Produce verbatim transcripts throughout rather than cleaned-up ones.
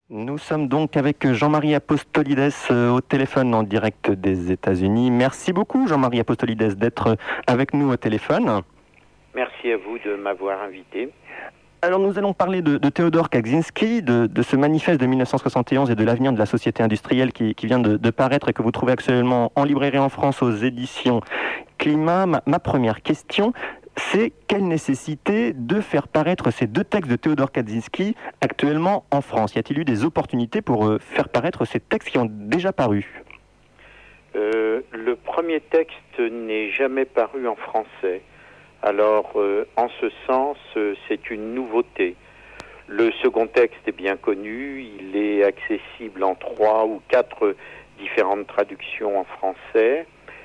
Nous sommes donc avec Jean-Marie Apostolides euh, au téléphone en direct des États-Unis. Merci beaucoup Jean-Marie Apostolides d'être avec nous au téléphone. Merci à vous de m'avoir invité. Alors nous allons parler de, de Théodore Kaczynski, de, de ce manifeste de mille neuf cent soixante et onze et de l'avenir de la société industrielle qui, qui vient de, de paraître et que vous trouvez actuellement en librairie en France aux éditions Climat. Ma, ma première question, c'est quelle nécessité de faire paraître ces deux textes de Théodore Kaczynski actuellement en France? Y a-t-il eu des opportunités pour euh, faire paraître ces textes qui ont déjà paru? euh, Le premier texte n'est jamais paru en français. Alors, euh, en ce sens, euh, c'est une nouveauté. Le second texte est bien connu, il est accessible en trois ou quatre différentes traductions en français.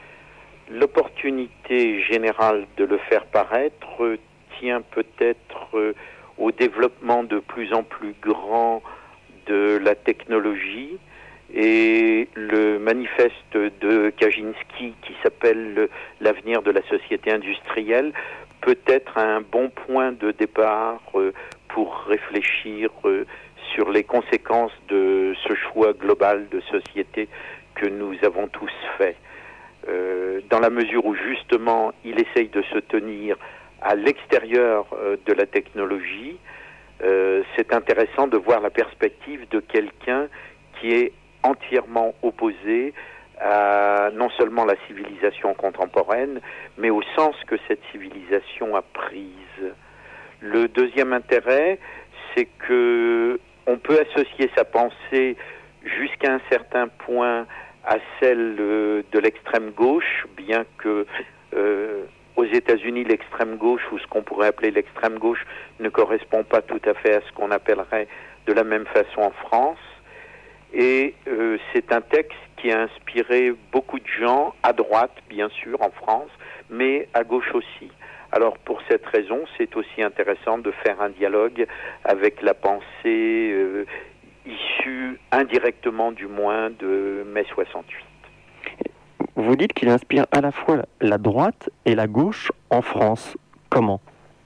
L'opportunité générale de le faire paraître euh, tient peut-être euh, au développement de plus en plus grand de la technologie, et le manifeste de Kaczynski qui s'appelle « L'avenir de la société industrielle » peut être un bon point de départ euh, pour réfléchir euh, sur les conséquences de ce choix global de société que nous avons tous fait. Euh, dans la mesure où justement il essaye de se tenir à l'extérieur euh, de la technologie, euh, c'est intéressant de voir la perspective de quelqu'un qui est entièrement opposé à non seulement la civilisation contemporaine, mais au sens que cette civilisation a prise. Le deuxième intérêt, c'est que on peut associer sa pensée jusqu'à un certain point à celle de l'extrême gauche, bien que euh, aux États-Unis, l'extrême gauche, ou ce qu'on pourrait appeler l'extrême gauche, ne correspond pas tout à fait à ce qu'on appellerait de la même façon en France. Et euh, c'est un texte qui a inspiré beaucoup de gens, à droite bien sûr en France, mais à gauche aussi. Alors pour cette raison, c'est aussi intéressant de faire un dialogue avec la pensée euh, issue indirectement du moins de mai soixante-huit. Vous dites qu'il inspire à la fois la droite et la gauche en France. Comment ?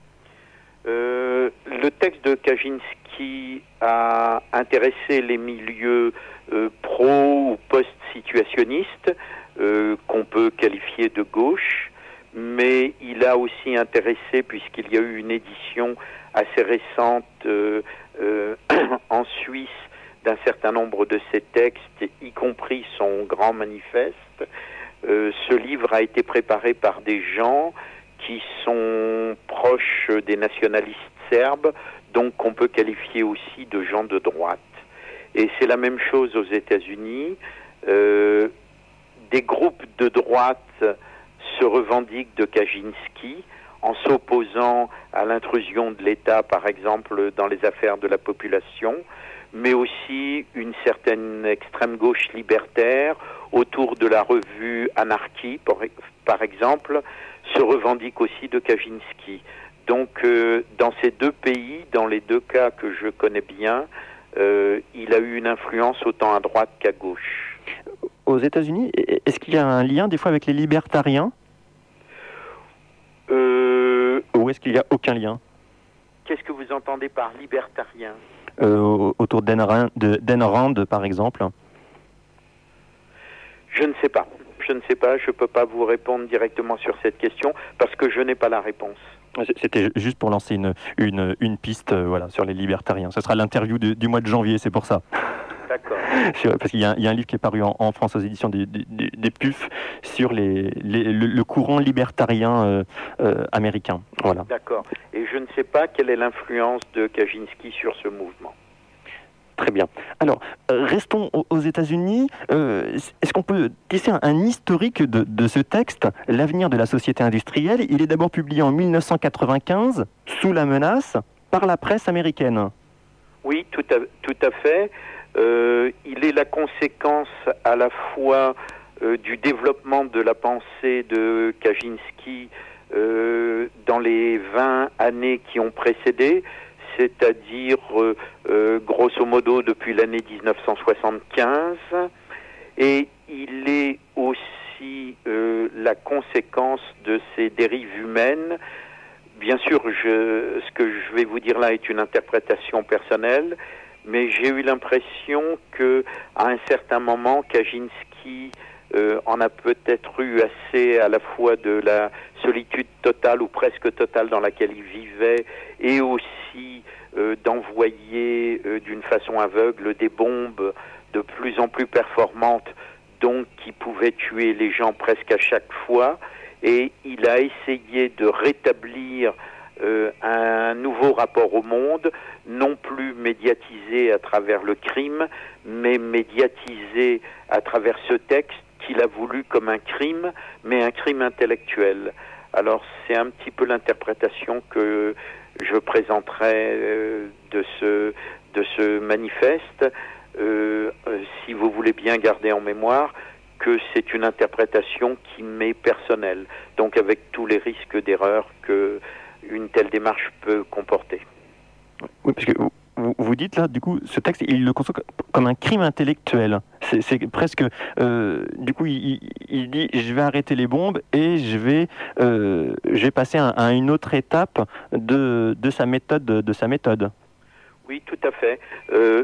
euh, Le texte de Kaczynski a intéressé les milieux euh, pro ou post-situationnistes, euh, qu'on peut qualifier de gauche, mais il a aussi intéressé, puisqu'il y a eu une édition assez récente euh, euh, en Suisse d'un certain nombre de ses textes, y compris son grand manifeste. Euh, ce livre a été préparé par des gens qui sont proches des nationalistes serbes, donc qu'on peut qualifier aussi de gens de droite. Et c'est la même chose aux États-Unis. Euh, des groupes de droite se revendiquent de Kaczynski en s'opposant à l'intrusion de l'État, par exemple, dans les affaires de la population, mais aussi une certaine extrême gauche libertaire autour de la revue Anarchy, par exemple, se revendique aussi de Kaczynski. Donc, euh, dans ces deux pays, dans les deux cas que je connais bien, euh, il a eu une influence autant à droite qu'à gauche. Aux États-Unis, est-ce qu'il y a un lien des fois avec les libertariens ? euh, Ou est-ce qu'il n'y a aucun lien ? Qu'est-ce que vous entendez par libertarien ? euh, Autour d'Ayn Rand, d'Ayn Rand, par exemple ? Je ne sais pas. Je ne sais pas, je ne peux pas vous répondre directement sur cette question parce que je n'ai pas la réponse. C'était juste pour lancer une, une, une piste euh, voilà, sur les libertariens. Ce sera l'interview de, du mois de janvier, c'est pour ça. D'accord. Parce qu'il y a, il y a un livre qui est paru en, en France aux éditions des, des, des P U F sur les, les, le, le courant libertarien euh, euh, américain. Voilà. D'accord. Et je ne sais pas quelle est l'influence de Kaczynski sur ce mouvement. Très bien. Alors, euh, restons aux États-Unis. Euh, est-ce qu'on peut tisser un, un historique de, de ce texte, L'avenir de la société industrielle? Il est d'abord publié en mille neuf cent quatre-vingt-quinze, sous la menace, par la presse américaine. Oui, tout à, tout à fait. Euh, il est la conséquence à la fois euh, du développement de la pensée de Kaczynski euh, dans les vingt années qui ont précédé, c'est-à-dire euh, euh, grosso modo depuis l'année dix-neuf cent soixante-quinze, et il est aussi euh, la conséquence de ces dérives humaines. Bien sûr, je, ce que je vais vous dire là est une interprétation personnelle, mais j'ai eu l'impression que à un certain moment, Kaczynski euh, en a peut-être eu assez à la fois de la solitude totale ou presque totale dans laquelle il vivait, et aussi euh, d'envoyer euh, d'une façon aveugle des bombes de plus en plus performantes, donc qui pouvaient tuer les gens presque à chaque fois. Et il a essayé de rétablir euh, un nouveau rapport au monde, non plus médiatisé à travers le crime, mais médiatisé à travers ce texte qu'il a voulu comme un crime, mais un crime intellectuel. Alors c'est un petit peu l'interprétation que je présenterai euh, de ce, de ce manifeste, euh, euh, si vous voulez bien garder en mémoire que c'est une interprétation qui m'est personnelle, donc avec tous les risques d'erreur que une telle démarche peut comporter. Oui, parce que vous, vous dites là, du coup, ce texte, il le conçoit comme un crime intellectuel. C'est, c'est presque, euh, du coup, il, il dit, je vais arrêter les bombes et je vais, euh, je vais passer à, à une autre étape de, de sa méthode, de sa méthode. Oui, tout à fait. Euh,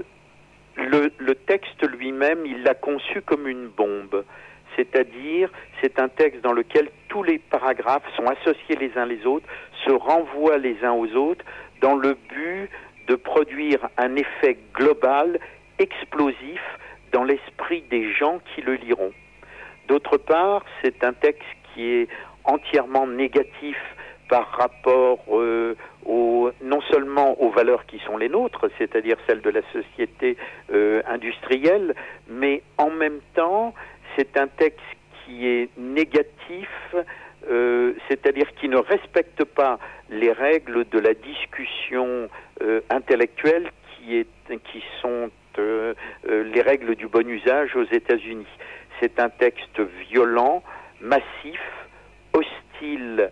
Le, le texte lui-même, il l'a conçu comme une bombe. C'est-à-dire, c'est un texte dans lequel tous les paragraphes sont associés les uns les autres, se renvoient les uns aux autres, dans le but de produire un effet global, explosif, dans l'esprit des gens qui le liront. D'autre part, c'est un texte qui est entièrement négatif par rapport euh, au, non seulement aux valeurs qui sont les nôtres, c'est-à-dire celles de la société euh, industrielle, mais en même temps, c'est un texte qui est négatif, euh, c'est-à-dire qui ne respecte pas les règles de la discussion euh, intellectuelle qui, est, qui sont euh, euh, les règles du bon usage aux États-Unis. C'est un texte violent, massif, hostile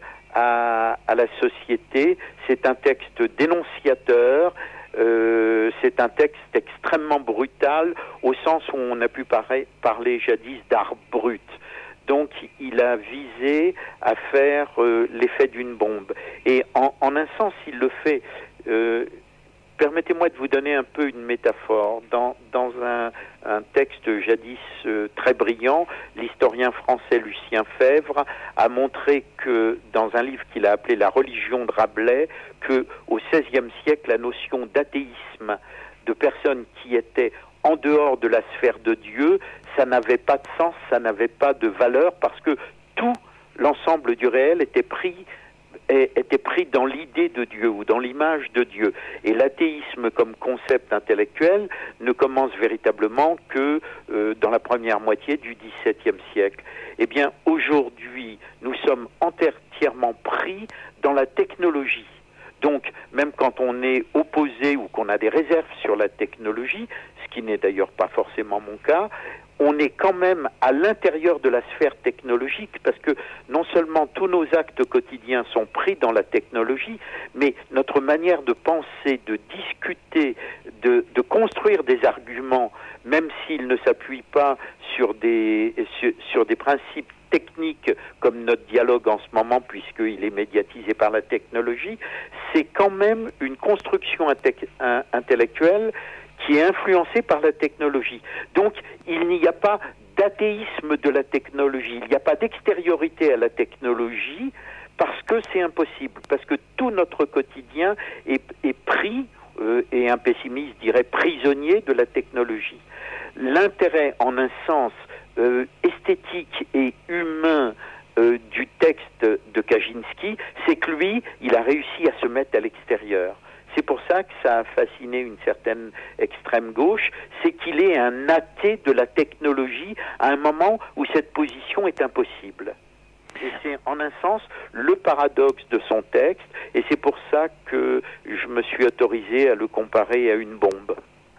À, à la société, c'est un texte dénonciateur, euh, c'est un texte extrêmement brutal, au sens où on a pu parler, parler jadis d'art brut. Donc il a visé à faire euh, l'effet d'une bombe. Et en, en un sens, il le fait. Euh, Permettez-moi de vous donner un peu une métaphore. Dans, dans un, un texte jadis euh, très brillant, l'historien français Lucien Febvre a montré que, dans un livre qu'il a appelé « La religion de Rabelais », qu'au seizième siècle, la notion d'athéisme, de personnes qui étaient en dehors de la sphère de Dieu, ça n'avait pas de sens, ça n'avait pas de valeur, parce que tout l'ensemble du réel était pris était pris dans l'idée de Dieu ou dans l'image de Dieu. Et l'athéisme comme concept intellectuel ne commence véritablement que euh, dans la première moitié du dix-septième siècle. Eh bien, aujourd'hui, nous sommes entièrement pris dans la technologie. Donc, même quand on est opposé ou qu'on a des réserves sur la technologie, ce qui n'est d'ailleurs pas forcément mon cas, on est quand même à l'intérieur de la sphère technologique, parce que non seulement tous nos actes quotidiens sont pris dans la technologie, mais notre manière de penser, de discuter, de, de construire des arguments, même s'ils ne s'appuient pas sur des, sur, sur des principes techniques comme notre dialogue en ce moment, puisqu'il est médiatisé par la technologie, c'est quand même une construction inte- intellectuelle qui est influencé par la technologie. Donc, il n'y a pas d'athéisme de la technologie, il n'y a pas d'extériorité à la technologie, parce que c'est impossible, parce que tout notre quotidien est, est pris, euh, et un pessimiste dirait prisonnier de la technologie. L'intérêt, en un sens euh, esthétique et humain euh, du texte de Kaczynski, c'est que lui, il a réussi à se mettre à l'extérieur. C'est pour ça que ça a fasciné une certaine extrême gauche, c'est qu'il est un athée de la technologie à un moment où cette position est impossible. Et c'est en un sens le paradoxe de son texte, et c'est pour ça que je me suis autorisé à le comparer à une bombe.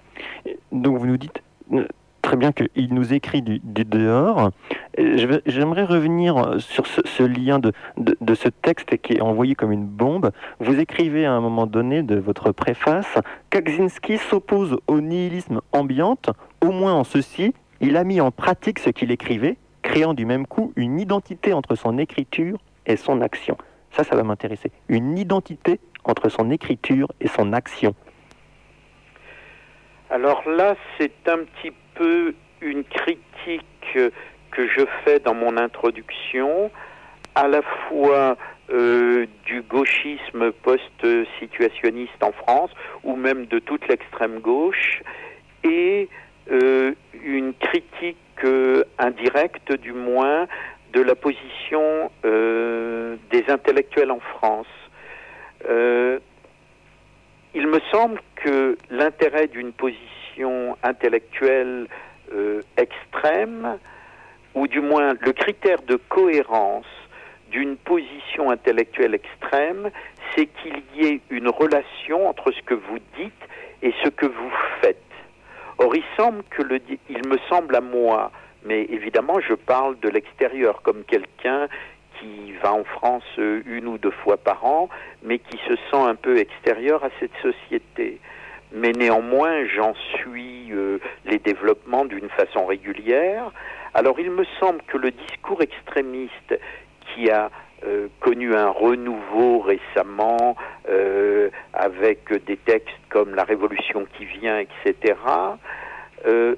Donc vous nous dites très bien qu'il nous écrit du, du dehors. J'aimerais revenir sur ce, ce lien de, de, de ce texte qui est envoyé comme une bombe. Vous écrivez à un moment donné de votre préface « Kaczynski s'oppose au nihilisme ambiant, au moins en ceci, il a mis en pratique ce qu'il écrivait, créant du même coup une identité entre son écriture et son action. » Ça, ça va m'intéresser. Une identité entre son écriture et son action. Alors là, c'est un petit peu une critique que je fais dans mon introduction, à la fois euh, du gauchisme post-situationniste en France, ou même de toute l'extrême gauche, et euh, une critique euh, indirecte, du moins, de la position euh, des intellectuels en France. Euh, il me semble que l'intérêt d'une position intellectuelle euh, extrême, ou du moins le critère de cohérence d'une position intellectuelle extrême, c'est qu'il y ait une relation entre ce que vous dites et ce que vous faites. Or, il semble que le, il me semble à moi, mais évidemment je parle de l'extérieur, comme quelqu'un qui va en France une ou deux fois par an, mais qui se sent un peu extérieur à cette société. Mais néanmoins, j'en suis euh, les développements d'une façon régulière. Alors, il me semble que le discours extrémiste qui a euh, connu un renouveau récemment, euh, avec des textes comme La Révolution qui vient, et cetera, euh,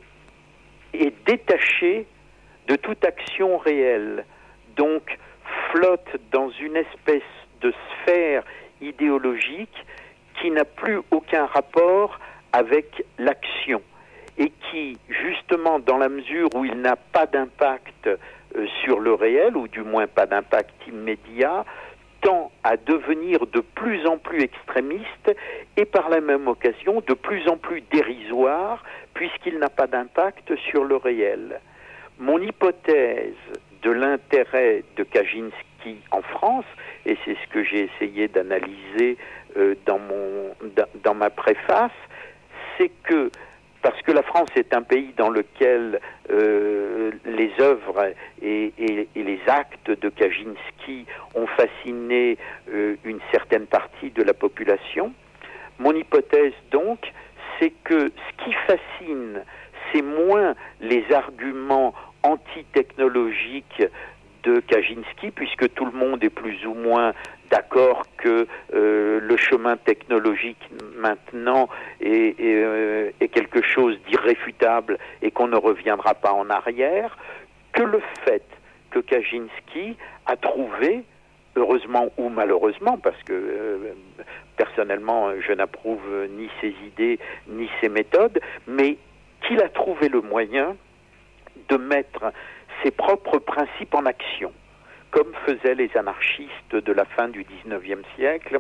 est détaché de toute action réelle. Donc, flotte dans une espèce de sphère idéologique qui n'a plus aucun rapport avec l'action et qui, justement, dans la mesure où il n'a pas d'impact euh, sur le réel, ou du moins pas d'impact immédiat, tend à devenir de plus en plus extrémiste et par la même occasion de plus en plus dérisoire, puisqu'il n'a pas d'impact sur le réel. Mon hypothèse de l'intérêt de Kaczynski en France, et c'est ce que j'ai essayé d'analyser euh, dans, mon, dans, dans ma préface, c'est que, parce que la France est un pays dans lequel euh, les œuvres et, et, et les actes de Kaczynski ont fasciné euh, une certaine partie de la population, mon hypothèse donc, c'est que ce qui fascine, c'est moins les arguments anti-technologiques de Kaczynski, puisque tout le monde est plus ou moins d'accord que euh, le chemin technologique maintenant est, est, euh, est quelque chose d'irréfutable et qu'on ne reviendra pas en arrière, que le fait que Kaczynski a trouvé, heureusement ou malheureusement, parce que euh, personnellement je n'approuve ni ses idées ni ses méthodes, mais qu'il a trouvé le moyen de mettre ses propres principes en action, comme faisaient les anarchistes de la fin du dix-neuvième siècle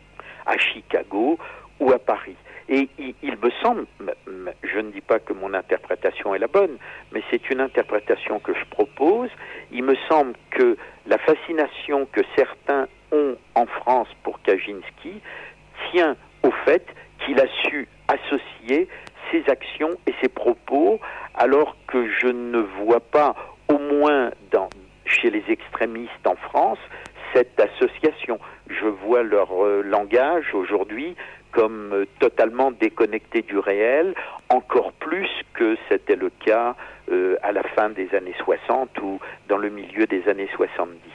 à Chicago ou à Paris. Et il, il me semble, je ne dis pas que mon interprétation est la bonne, mais c'est une interprétation que je propose, il me semble que la fascination que certains ont en France pour Kaczynski tient au fait qu'il a su associer ses actions et ses propos, alors que je ne vois pas, au moins dans, chez les extrémistes en France, cette association. Je vois leur euh, langage aujourd'hui comme euh, totalement déconnecté du réel, encore plus que c'était le cas euh, à la fin des années soixante ou dans le milieu des années soixante-dix.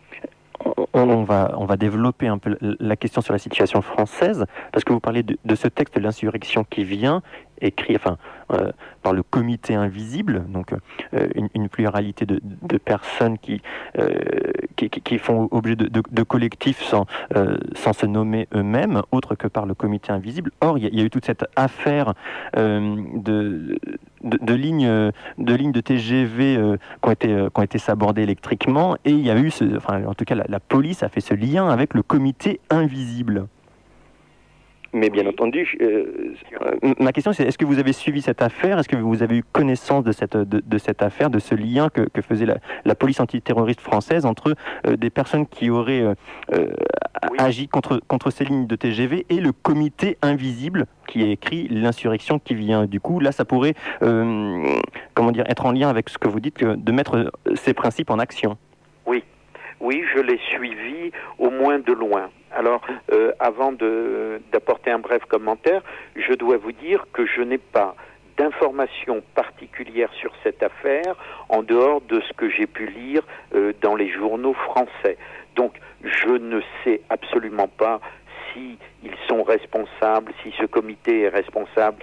On va, on va développer un peu la question sur la situation française, parce que vous parlez de, de ce texte de l'insurrection qui vient, écrit enfin, euh, par le comité invisible, donc euh, une, une pluralité de, de personnes qui, euh, qui, qui font objet de, de, de collectifs sans, euh, sans se nommer eux-mêmes, autre que par le comité invisible. Or, il y, y a eu toute cette affaire euh, de... De, de, lignes, de lignes de T G V euh, qui ont été, euh, qui ont été sabordées électriquement, et il y a eu, ce, enfin, en tout cas, la, la police a fait ce lien avec le comité invisible. Mais bien oui. entendu, euh, ma question c'est, est-ce que vous avez suivi cette affaire? Est-ce que vous avez eu connaissance de cette, de, de cette affaire, de ce lien que, que faisait la, la police antiterroriste française entre euh, des personnes qui auraient euh, oui. agi contre, contre ces lignes de T G V et le comité invisible qui est écrit l'insurrection qui vient? Du coup, là, ça pourrait euh, comment dire, être en lien avec ce que vous dites, de mettre ces principes en action. Oui, oui, je l'ai suivi au moins de loin. Alors, euh, avant de, d'apporter un bref commentaire, je dois vous dire que je n'ai pas d'informations particulières sur cette affaire en dehors de ce que j'ai pu lire euh, dans les journaux français. Donc, je ne sais absolument pas si ils sont responsables, si ce comité est responsable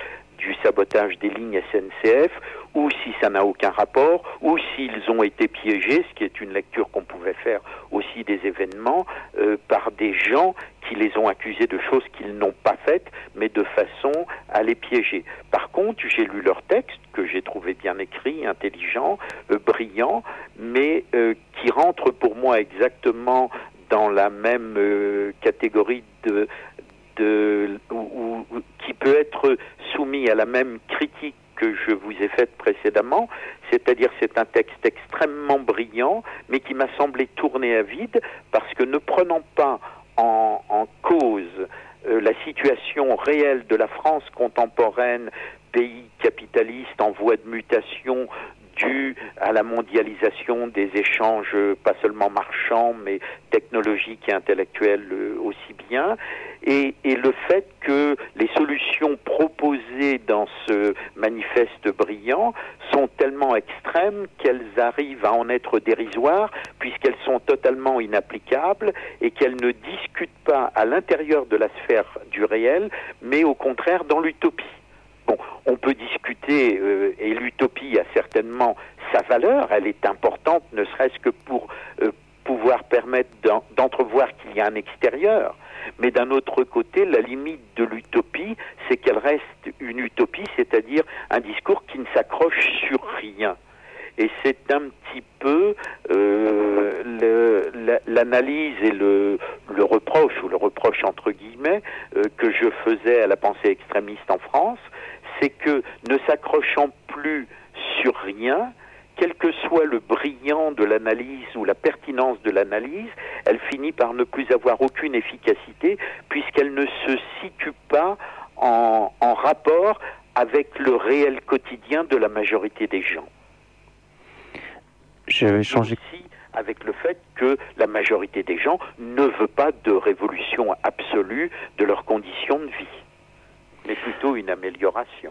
du sabotage des lignes S N C F, ou si ça n'a aucun rapport, ou s'ils ont été piégés, ce qui est une lecture qu'on pouvait faire aussi des événements, euh, par des gens qui les ont accusés de choses qu'ils n'ont pas faites, mais de façon à les piéger. Par contre, j'ai lu leur texte, que j'ai trouvé bien écrit, intelligent, euh, brillant, mais euh, qui rentre pour moi exactement dans la même euh, catégorie de... de ou, ou, qui peut être soumis à la même critique que je vous ai faite précédemment, c'est-à-dire c'est un texte extrêmement brillant, mais qui m'a semblé tourner à vide, parce que ne prenant pas en, en cause euh, la situation réelle de la France contemporaine, pays capitaliste en voie de mutation, dû à la mondialisation des échanges, pas seulement marchands, mais technologiques et intellectuels aussi bien, et, et le fait que les solutions proposées dans ce manifeste brillant sont tellement extrêmes qu'elles arrivent à en être dérisoires, puisqu'elles sont totalement inapplicables et qu'elles ne discutent pas à l'intérieur de la sphère du réel, mais au contraire dans l'utopie. Bon, on peut discuter, euh, et l'utopie a certainement sa valeur, elle est importante, ne serait-ce que pour euh, pouvoir permettre d'entrevoir qu'il y a un extérieur. Mais d'un autre côté, la limite de l'utopie, c'est qu'elle reste une utopie, c'est-à-dire un discours qui ne s'accroche sur rien. Et c'est un petit peu euh, l'analyse et le, le reproche, ou le reproche entre guillemets, euh, que je faisais à la pensée extrémiste en France, c'est que, ne s'accrochant plus sur rien, quel que soit le brillant de l'analyse ou la pertinence de l'analyse, elle finit par ne plus avoir aucune efficacité, puisqu'elle ne se situe pas en, en rapport avec le réel quotidien de la majorité des gens. Je vais changer. Aussi avec le fait que la majorité des gens ne veut pas de révolution absolue de leurs conditions de vie, mais plutôt une amélioration.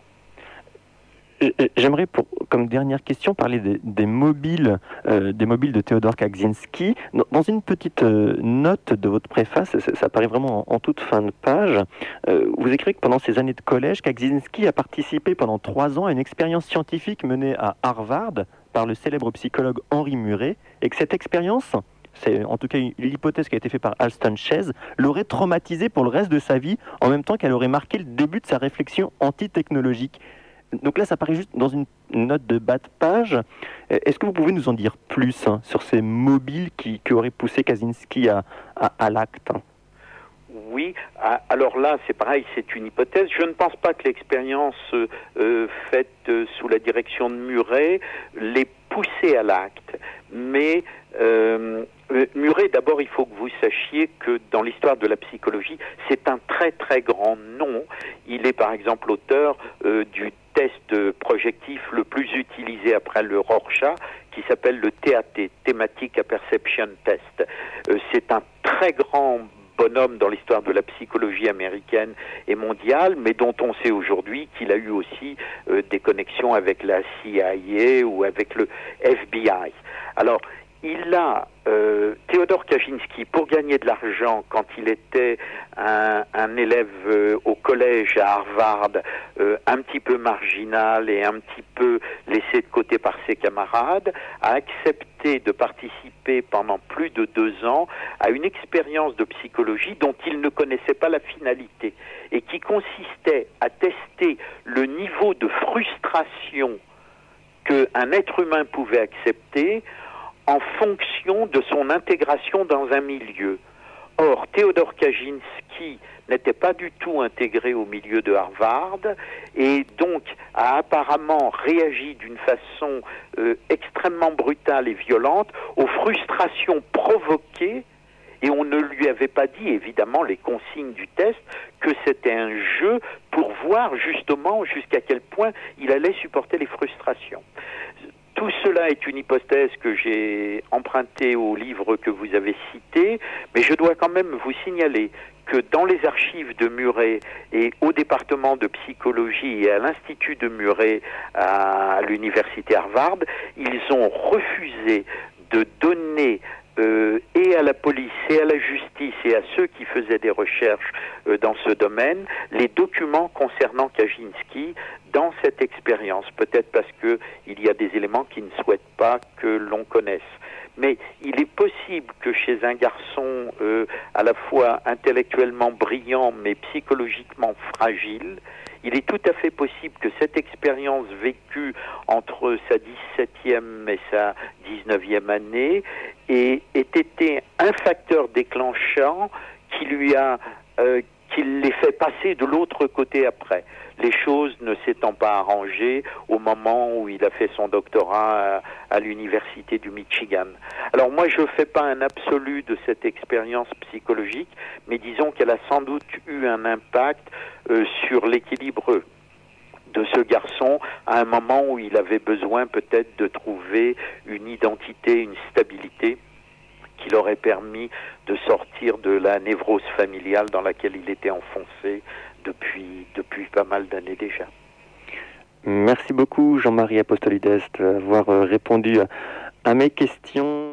J'aimerais, pour, comme dernière question, parler des, des mobiles, euh, des mobiles de Théodore Kaczynski. Dans, dans une petite euh, note de votre préface, ça, ça apparaît vraiment en, en toute fin de page, euh, vous écrivez que pendant ses années de collège, Kaczynski a participé pendant trois ans à une expérience scientifique menée à Harvard par le célèbre psychologue Henri Muret, et que cette expérience, c'est en tout cas l'hypothèse qui a été faite par Alston Chase, l'aurait traumatisé pour le reste de sa vie, en même temps qu'elle aurait marqué le début de sa réflexion anti-technologique. Donc là, ça paraît juste dans une note de bas de page. Est-ce que vous pouvez nous en dire plus hein, sur ces mobiles qui, qui auraient poussé Kaczynski à, à, à l'acte? Oui, alors là, c'est pareil, c'est une hypothèse. Je ne pense pas que l'expérience euh, faite euh, sous la direction de Muret l'ait poussé à l'acte, mais euh, Muret, d'abord, il faut que vous sachiez que dans l'histoire de la psychologie, c'est un très très grand nom. Il est par exemple l'auteur euh, du test projectif le plus utilisé après le Rorschach, qui s'appelle le T A T, Thematic Apperception Test. Euh, c'est un très grand bonhomme dans l'histoire de la psychologie américaine et mondiale, mais dont on sait aujourd'hui qu'il a eu aussi euh, des connexions avec la C I A ou avec le F B I. Alors, il a, euh, Théodore Kaczynski, pour gagner de l'argent, quand il était un, un élève euh, au collège à Harvard, euh, un petit peu marginal et un petit peu laissé de côté par ses camarades, a accepté de participer pendant plus de deux ans à une expérience de psychologie dont il ne connaissait pas la finalité, et qui consistait à tester le niveau de frustration qu'un être humain pouvait accepter en fonction de son intégration dans un milieu. Or, Théodore Kaczynski n'était pas du tout intégré au milieu de Harvard et donc a apparemment réagi d'une façon euh, extrêmement brutale et violente aux frustrations provoquées, et on ne lui avait pas dit, évidemment, les consignes du test, que c'était un jeu pour voir justement jusqu'à quel point il allait supporter les frustrations. Tout cela est une hypothèse que j'ai empruntée au livre que vous avez cité, mais je dois quand même vous signaler que dans les archives de Muret et au département de psychologie et à l'Institut de Muret à l'université Harvard, ils ont refusé de donner Euh, et à la police, et à la justice, et à ceux qui faisaient des recherches euh, dans ce domaine, les documents concernant Kaczynski, dans cette expérience, peut-être parce que il y a des éléments qui ne souhaitent pas que l'on connaisse. Mais il est possible que chez un garçon euh, à la fois intellectuellement brillant mais psychologiquement fragile, il est tout à fait possible que cette expérience vécue entre sa dix-septième et sa dix-neuvième année ait, ait été un facteur déclenchant qui lui a euh, qui les fait passer de l'autre côté après. Les choses ne s'étant pas arrangées au moment où il a fait son doctorat à, à l'université du Michigan. Alors moi, je ne fais pas un absolu de cette expérience psychologique, mais disons qu'elle a sans doute eu un impact euh, sur l'équilibre de ce garçon à un moment où il avait besoin peut-être de trouver une identité, une stabilité qui leur aurait permis de sortir de la névrose familiale dans laquelle il était enfoncé depuis, depuis pas mal d'années déjà. Merci beaucoup Jean-Marie Apostolides d'avoir répondu à mes questions.